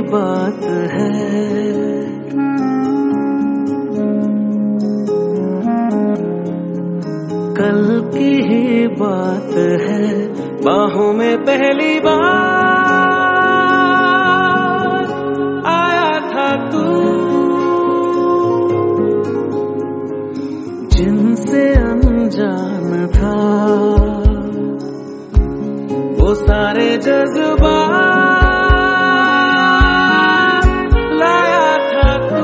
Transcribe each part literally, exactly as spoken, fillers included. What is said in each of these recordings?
बात है। कल की ही बात है, बाहों में पहली बार आया था तू, जिनसे अनजान था वो सारे जज्बात लाया था तू।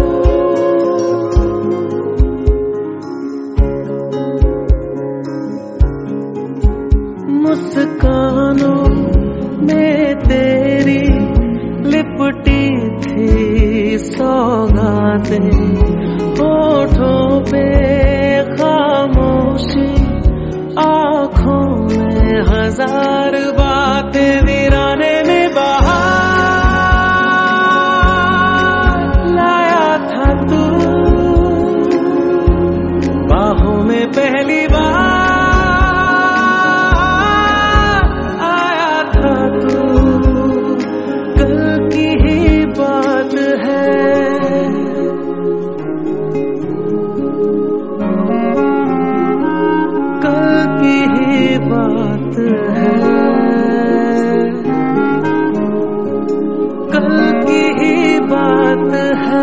मुस्कानों में तेरी लिपटी थी सौगातें, होठों पे खामोशी, आँखों में हजार बातें, वीराने में बहार लाया था तू, बाहों में पहली बार आया था तू। कल की ही बात है, कल की ही बात है, कल की ही बात है।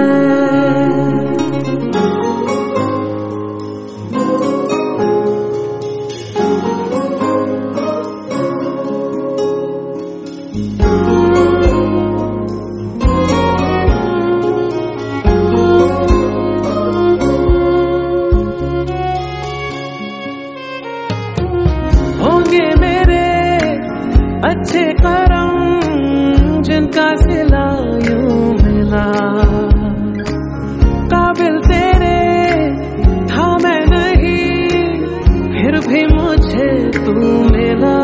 होंगे मेरे अच्छे करम जिनका सिला यूं मिला, काबिल तेरे था मैं नहीं, फिर भी मुझे तू मिला।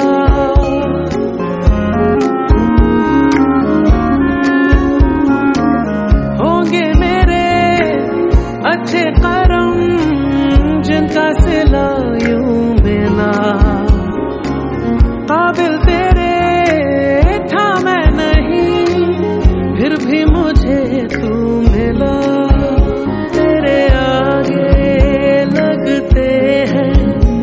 होंगे मेरे अच्छे करम जिनका सिला यूं मिला, काबिल तेरे था मैं नहीं, फिर भी मुझे तू मिला। तेरे आगे लगते हैं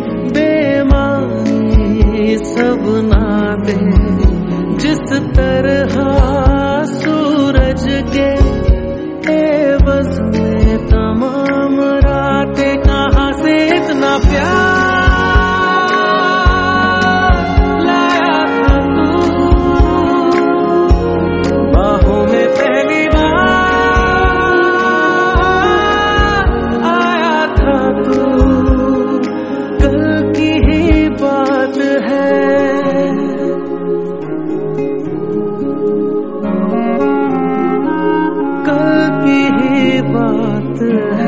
बेमानी सब नाते, जिस तरह सूरज के एवज में तमाम रातें, कहाँ से इतना प्यार बात